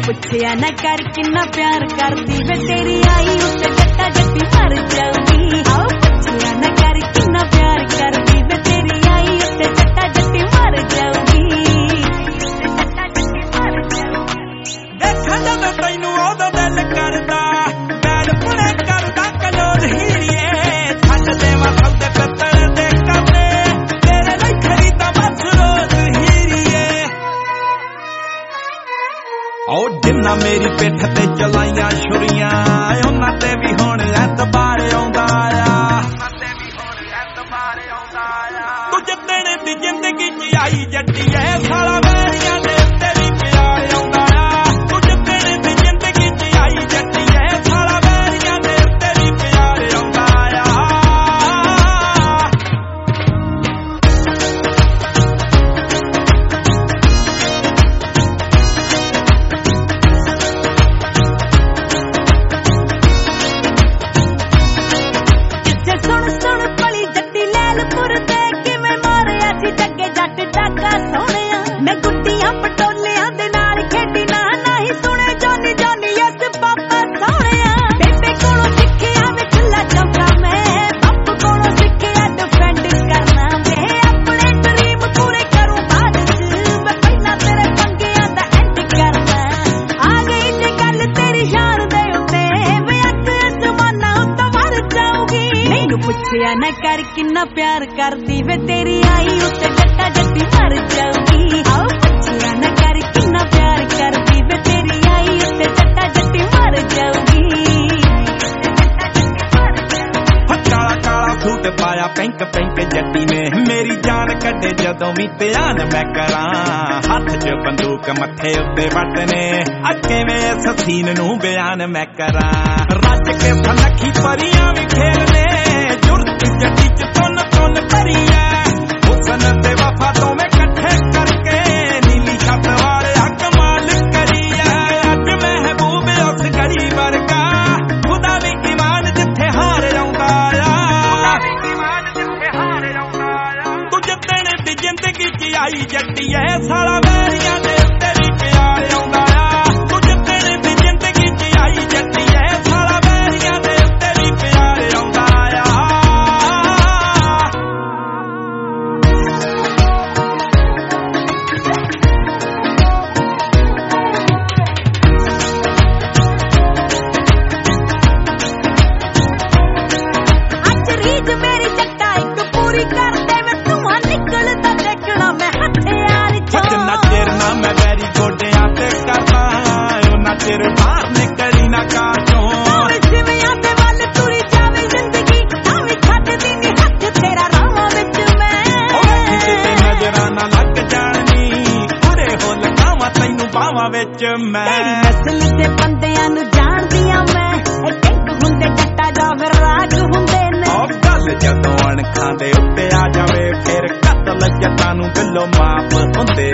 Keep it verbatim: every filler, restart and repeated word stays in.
पुछया ना कर किन्ना प्यार करदी वे तेरी आई उत्ते जट्टा जट्टी मर जाऊगी। आओ पुछया ना कर किन्ना प्यार करदी वे तेरी आई उत्ते जट्टा जट्टी मर जाऊगी। देखा जब तैनू ओदा दिल करदा बैल पुणे करदा कलोल हीरिए छड्ड देवां सौदे पित्तल दे करने तेरे लई खरीदा बस रोज हीरिए। ओ जिन्ना मेरी पिठ ते चलाइयां छुरियां उन्हां ते भी हुण एतबार आउंदा आ। तू जिद्दण दी जिंदगी च आई जट्टीए साला वैरियां दे उत्ते भी प्यार आउंदा आ। तू जिद्दण दी जिंदगी च आई जट्टीए साला वैरियां दे उत्ते भी प्यार आउंदा आ। सुन सुन पली जट्टी लैलपुर दे किवें मारिया सी जग्गे जट डाका सोहणिया। मैं गुड्डियां पटोलियां दे नाल खेडी ना नहीं सुने जानी जानी यस पापा सोहणिया। बेबे कोलों सिक्खिया वे चुल्ला चौका मैं बापू कोलों सिक्खिया डिफेंड करना। मैं अपने ड्रीम पूरे करूं बाद च मैं पहला तेरे पंगियां दा एंड करना। आ गई जे गल तेरी शान दे उत्ते वे अग जमाना उत्ते मर जाऊगी। मैनू पुछया ना कर किन्ना प्यार करदी वे तेरी आई उत्ते जट्टा जट्टी मर जाऊगी। आओ पुछया ना कर किन्ना प्यार करदी वे तेरी आई उत्ते जट्टा जट्टी मर जाऊगी। काला काला सूट पाया पिंक पिंक जट्टी ने मेरी जान कड्डे जदों भी ध्यान मैं करां। हथ च बंदूक मत्थे उत्ते वटने अगे वे इस सीन नूं बयान मैं करां। रज के सनखी परियां भी खेलने जुरत जट्टी च तुन तुन भरी है। हुसन ते वफा दोवें कट्ठे करके नीली छत वाले कमाल करी है। अज महबूब उस घड़ी वर्गा खुदा भी ईमान जिथे हार आउंदा आ। तू जिद्दण दी जिंदगी च आई जट्टीए साला वैरियां दे उत्ते भी प्यार आउंदा आ। तू जिद्दण दी जिंदगी च आई जट्टीए साला वैरियां दे उत्ते भी प्यार आउंदा आ। अज रीज मेरी जट्टा एक पूरी कर दे मैं धुआं निकलदा देखना मैं हथियार चो। जिन्ना चिर ना मैं वैरी गोडियां ते करदा उन्ना चिर बाहर निकली ना कार चों। भावें सिवियां दे वल तुरी जावे जिंदगी भावें छड्डदी नी हथ तेरा राहां विच मैं। ओ किते नजरां ना लग जानी उरे हो लगावां तैनू बावां विच मैं। तेरी नस्ल दे बंदियां नू जाणदियां मैं ए किंग हुंदे जट्टा जा फिर राग हुंदे ने। ओ गल जदों अणखां दे उत्ते आ जावे फिर कतल जट्टां नू दिलों माफ हुंदे